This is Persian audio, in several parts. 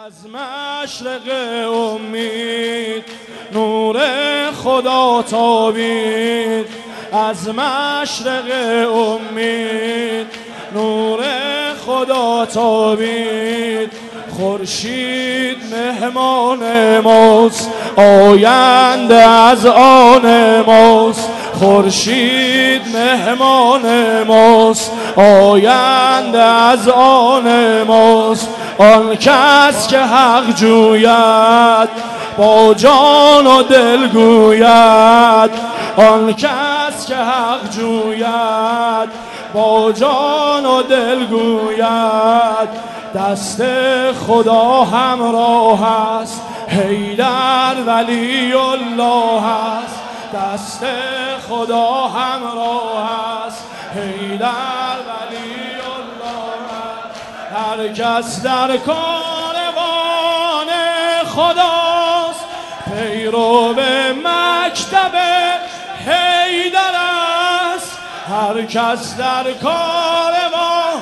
از مشرق امید نور خدا تابید، از مشرق امید نور خدا تابید. خورشید مهمان ماست، آینده از آن ماست. خورشید مهمان ماست، آینده از آن ماست. آن کس که حق جوید با جان و دل گوید، آن کس که حق جوید با جان و دل گوید. دست خدا همراه است، حیدر ولی الله است. دست خدا همراه است، حیدر ولی الله است. هر کس در کاروان خداست، پیرو به مکتب حیدر است. هر کس در کاروان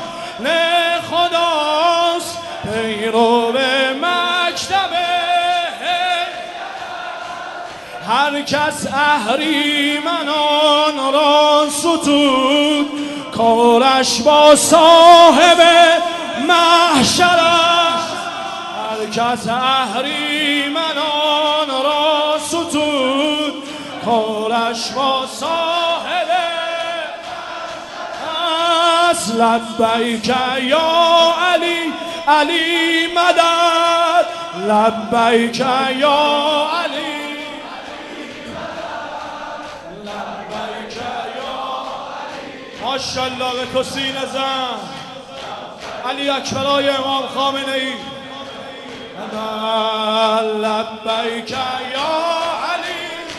خداست، پیرو به مکتب هر کس اهریمنان را ستود، کارش با صاحب محشر است. هر کس اهریمنان را ستود، کارش با صاحب است. لبیک یا علی علی مدد، لبیک یا علی ماشاءالله به تو سینه زن. علی اکبرای امام خامنه ای. لبیک یا علی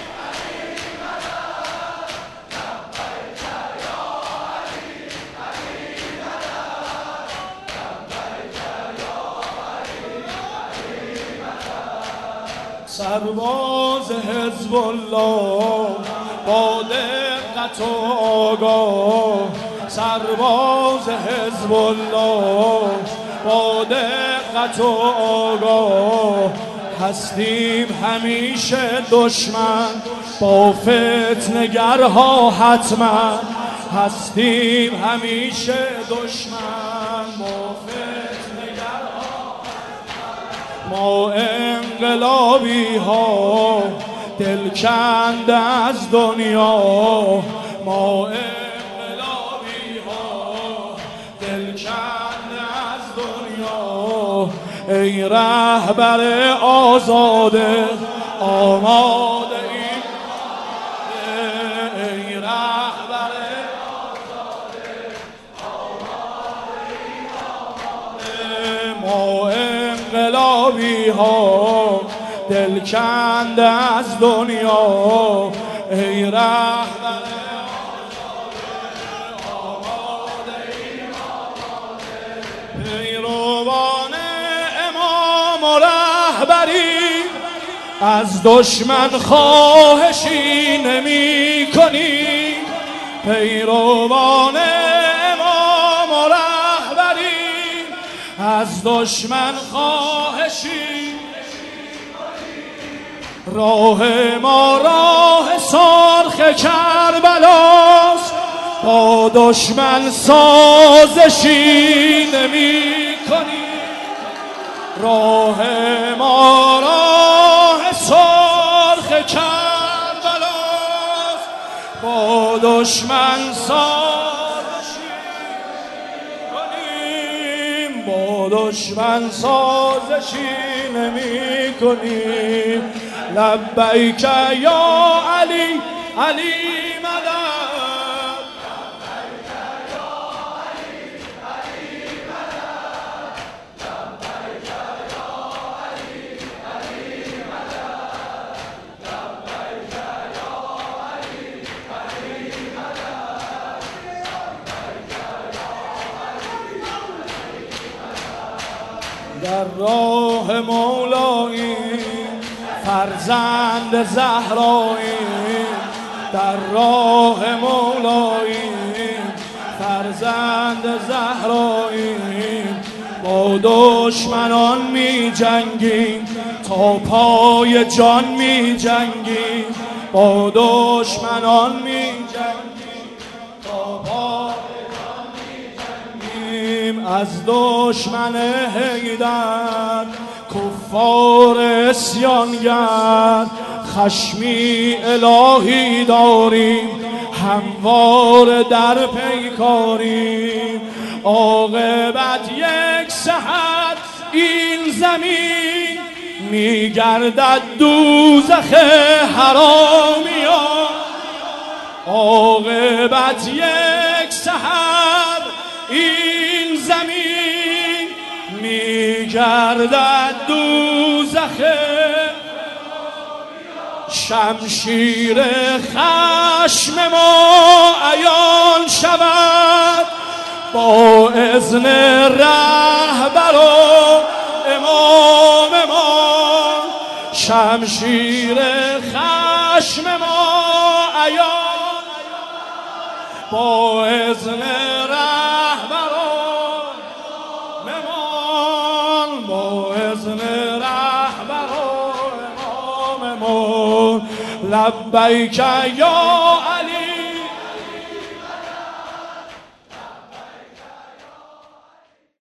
سرباز حزب الله با دقت و آگاه، سرباز حزب الله با دقت و آگاه. هستیم همیشه دشمن با فتنه‌گرها حتما، هستیم همیشه دشمن با فتنه‌گرها. ما انقلابی ها دل کنده از دنیا، ما انقلابی ها دل کنده از دنیا. ای رهبر آزاده آماده این، ای رهبر آزاده آماده این. ما انقلابی ها دل کنده از دنیا. ای رهبر آماده پیروان امام و رهبری، از دشمن خواهشی نمی کنی. پیروان امام و رهبری، از دشمن خواهشی. راه ما راه سرخ کربلاست، با دشمن سازشی نمی کنی. راه ما راه سرخ کربلاست، با دشمن سازشی کنیم. با دشمن سازشی نمی کنیم. لبیک یا علی علی مدد، لبیک یا علی علی مدد، لبیک یا علی علی مدد، لبیک یا علی علی مدد، لبیک یا علی. در راه مولایی فرزند زهراییم، در راه مولاییم فرزند زهراییم. با دشمنان می جنگیم، تا پای جان می جنگیم، با دشمنان می جنگیم، تا پای جان می جنگیم. از دشمن حیدر کفار عصیانگر خشمی الهی داریم، هموار در پیکاریم. عاقبت یک سحر این زمین میگردد دوزخ حرامیان. عاقبت یک سحر این زمین میگردد دوزخ. شمشیر خشم ما عیان شود با اذن رهبر و امام ما. شمشیر خشم ما عیان با اذن رهبر و امام، با اذن رهبر و امام ما. لبیک یا علی